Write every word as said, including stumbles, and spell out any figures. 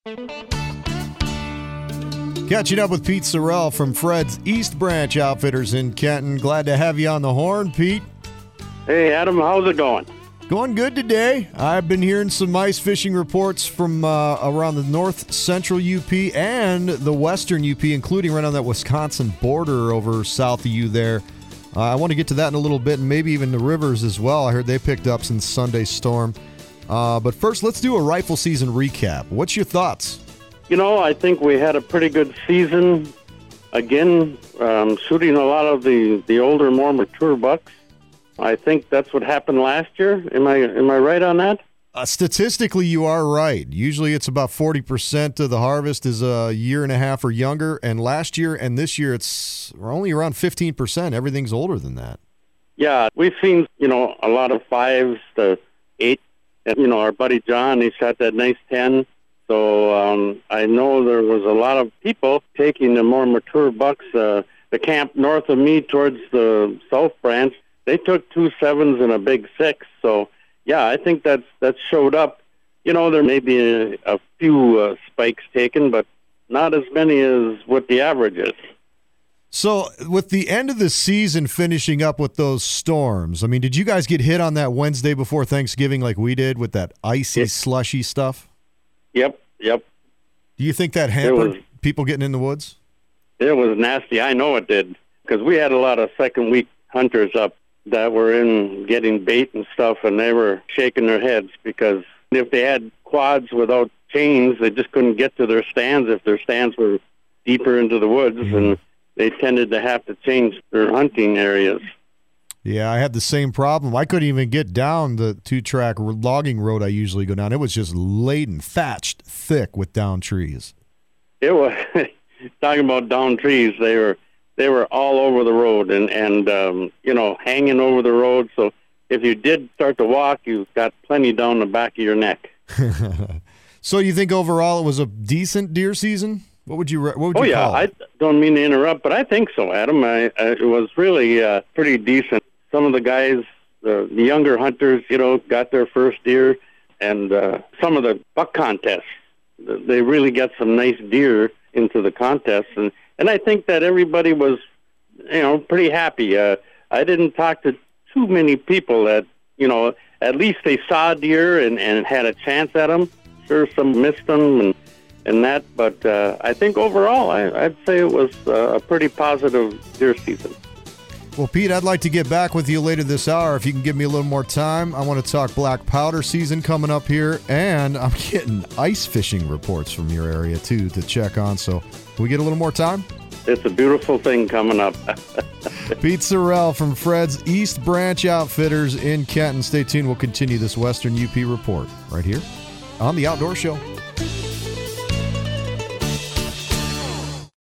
Catching up with Pete Sorrell from Fred's East Branch Outfitters in Kenton. Glad to have you on the horn, Pete. Hey, Adam, how's it going? Going good today. I've been hearing some ice fishing reports from uh, around the north central U P and the western U P, including right on that Wisconsin border over south of you there. Uh, I want to get to that in a little bit, and maybe even the rivers as well. I heard they picked up since Sunday's storm. Uh, but first, let's do a rifle season recap. What's your thoughts? You know, I think we had a pretty good season. Again, um, shooting a lot of the, the older, more mature bucks. I think that's what happened last year. Am I am I right on that? Uh, statistically, you are right. Usually it's about forty percent of the harvest is a year and a half or younger, and last year and this year it's only around fifteen percent. Everything's older than that. Yeah, we've seen, you know, a lot of fives to eight. And, you know, our buddy John, he shot that nice ten. So um, I know there was a lot of people taking the more mature bucks. Uh, the camp north of me towards the South Branch, they took two sevens and a big six. So, yeah, I think that's that showed up. You know, there may be a, a few uh, spikes taken, but not as many as what the average is. So, with the end of the season finishing up with those storms, I mean, did you guys get hit on that Wednesday before Thanksgiving like we did with that icy, it, slushy stuff? Yep, yep. Do you think that hampered was, people getting in the woods? It was nasty. I know it did, because we had a lot of second-week hunters up that were in getting bait and stuff, and they were shaking their heads because if they had quads without chains, they just couldn't get to their stands if their stands were deeper into the woods, mm-hmm. and they tended to have to change their hunting areas. Yeah, I had the same problem. I couldn't even get down the two-track logging road I usually go down. It was just laden, thatched, thick with down trees. It was, talking about down trees, they were they were all over the road and, and um, you know, hanging over the road. So if you did start to walk, you got plenty down the back of your neck. So you think overall it was a decent deer season? What would you What would you oh, yeah. call it? I don't mean to interrupt, but I think so, Adam. I, I, it was really uh, pretty decent. Some of the guys, uh, the younger hunters, you know, got their first deer, and uh, some of the buck contests, they really got some nice deer into the contests, and, and I think that everybody was, you know, pretty happy. Uh, I didn't talk to too many people that, you know, at least they saw deer and, and had a chance at them. Sure, some missed them and and that, but uh, I think overall, I, I'd say it was uh, a pretty positive deer season. Well, Pete, I'd like to get back with you later this hour if you can give me a little more time. I want to talk black powder season coming up here, and I'm getting ice fishing reports from your area, too, to check on. So can we get a little more time? It's a beautiful thing coming up. Pete Sorrell from Fred's East Branch Outfitters in Kenton. Stay tuned. We'll continue this Western U P report right here on The Outdoor Show.